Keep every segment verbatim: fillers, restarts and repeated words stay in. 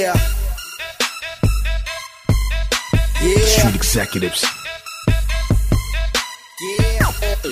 Yeah. Yeah. Street executives. Yeah.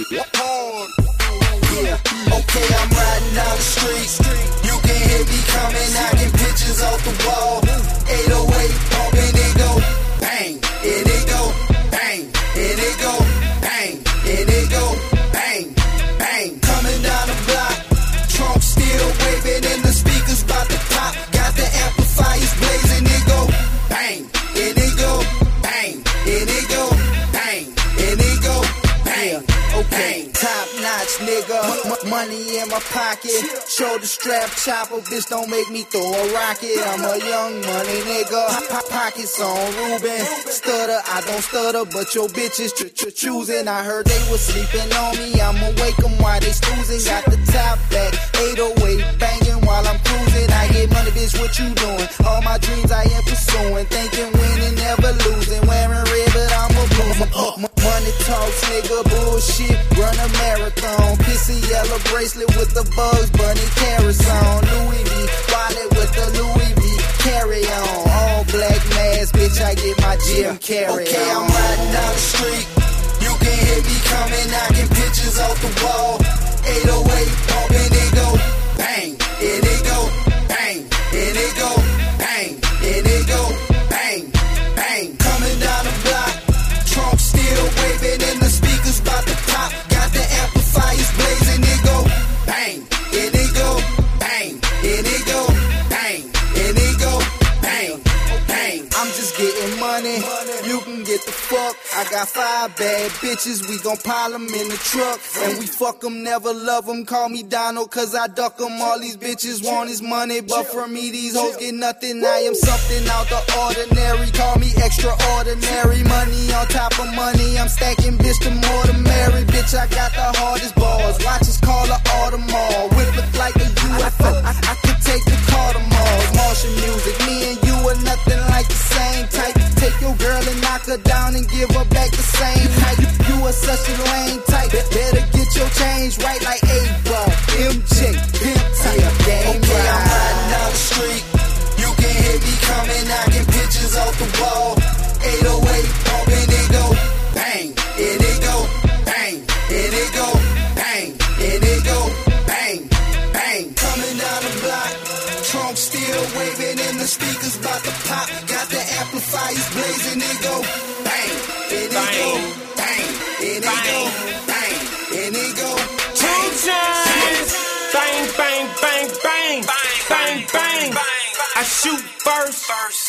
Yeah. Okay, I'm riding down the street. You can hear me coming, knocking pictures off the wall. eight oh eight, bumping it go bang, and it go bang, and it go bang, and it go bang, bang. Coming down the block, trunk still waving, and the speakers about to pop. Got the amplifiers blazing, it go bang, and it go bang, and it go bang, and it go bang. Okay, top notch, nigga. M- money in my pocket. Shoulder strap chopper, bitch, don't make me throw a rocket. I'm a young money nigga. Po- pockets on Ruben. Stutter, I don't stutter, but your bitches ch- ch- choosing. I heard they was sleeping on me. I'ma wake them while they snoozing. Got the top back, eight oh eight banging while I'm cruising. I get money, bitch, what you doing? All my dreams I am pursuing. Thinking winning, never losing. Wearing red, but I'm a blue. Money talks, nigga, bullshit. Run a marathon. Pissy yellow bracelet with the Bugs Bunny carrots on. Louis V, wallet with the Louis V carry on. All black mask, bitch, I get my Jim Carrey. Okay, I'm riding down the street. You can hear me coming, knocking pictures off the wall. eight oh eight, bumping it go bang, and it go bang, and it go bang, and it go bang, bang. Coming down the block, trunk still waving, and the speakers about to pop. Got the amplifiers blazing, it go bang, and it go bang, and it go bang, and it go bang, bang. I'm just getting money, you can get the fuck. I got five bad bitches, we gon' pile them in the truck. And we fuck them, never love them. Call me Donald, cause I duck them. All these bitches want is money, but for me these hoes get nothing. I am something out the ordinary, call me extraordinary. Money on top of money, I'm stacking, bitch, the more the merry. Bitch, I got the hardest balls, watches call her Audemars. Whip it like a U F O, I, I could take the car to Mars. Martian music, me and you are nothing like the same type. Take your girl and knock her down and give her back the same height. You, you are such a lame type, better get your change right like A-Ball, M J, Pimp type. Okay, I'm riding down the street. You can hear me coming, knocking pictures off the wall. eight oh eight, bumping it go bang, and it go bang, and it go bang, and it go bang, bang. Coming down the block, trunk still waving, and the speakers about to pop. Got the amplifiers blazing, it go bang, and it go bang, and it go bang, and it go two chains, bang, bang, bang, bang, bang, bang. I shoot first,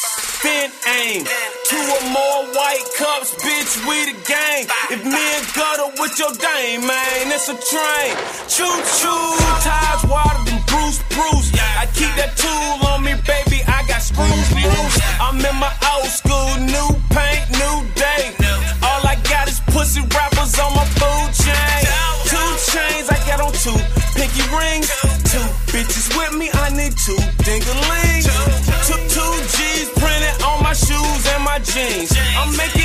then aim. Two or more white cups, bitch, we the gang. If me and Gutter with your dame, man, it's a train. Choo choo, ties wider than Bruce Bruce. I keep that tool on me, baby, I got screws loose. I'm in my old school, new paint, new day. All I got is pussy rappers on my food chain. Two chains, I got on two pinky rings. Two bitches with me, I need two ding-a-lings. Two, two G's printed on my shoes and my jeans. I'm making